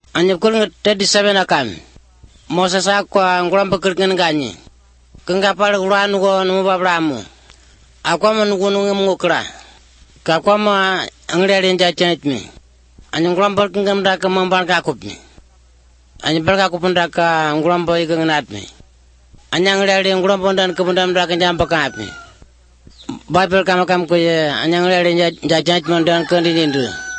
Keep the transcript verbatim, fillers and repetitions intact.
Anyap kul tedi sabena kami. Moses akwa ngulam pakirkan ganyi. Kengkapal ulan go numu babramu. Akwa manugunung mukra. Kakwa ma angriarin jachanit mi. Anyang ngulam pakirkan daka mamban kakup mi. Anyang berkakup daka ngulam pakirkan nat mi. Anyang angriarin ngulam pondan kebundam daka jampak mi. Bible kama kam ko ye anyang angriarin jachanit mandan kandindu.